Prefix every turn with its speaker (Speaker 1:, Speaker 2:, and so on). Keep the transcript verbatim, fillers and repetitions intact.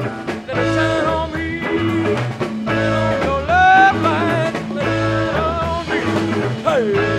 Speaker 1: Let it shine on me. Let it on your love light. Let it shine on me. Hey.